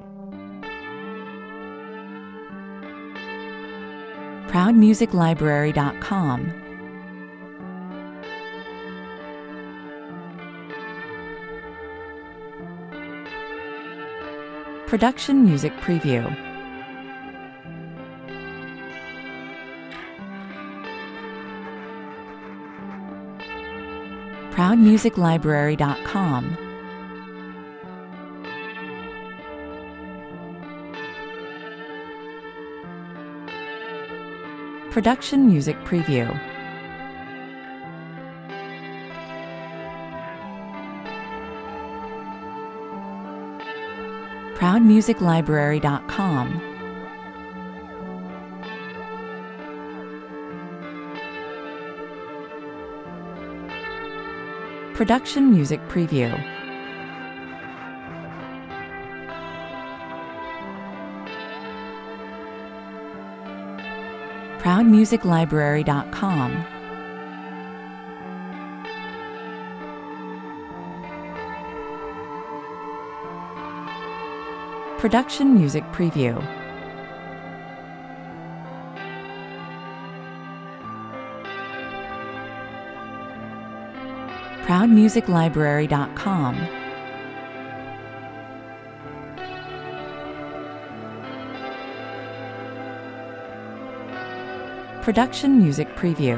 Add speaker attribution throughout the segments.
Speaker 1: ProudMusicLibrary.com. Production Music Preview. ProudMusicLibrary.com. Production Music Preview. ProudMusicLibrary.com. Production Music Preview. ProudMusicLibrary.com. Production Music Preview. ProudMusicLibrary.com. Production Music Preview.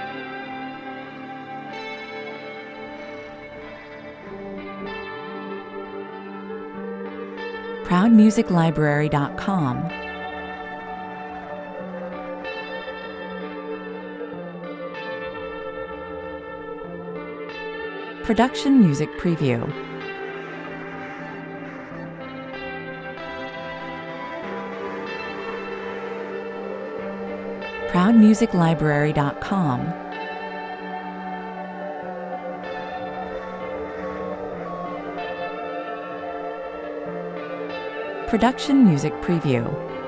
Speaker 1: ProudMusicLibrary.com. Production Music Preview. ProudMusicLibrary.com. Production Music Preview.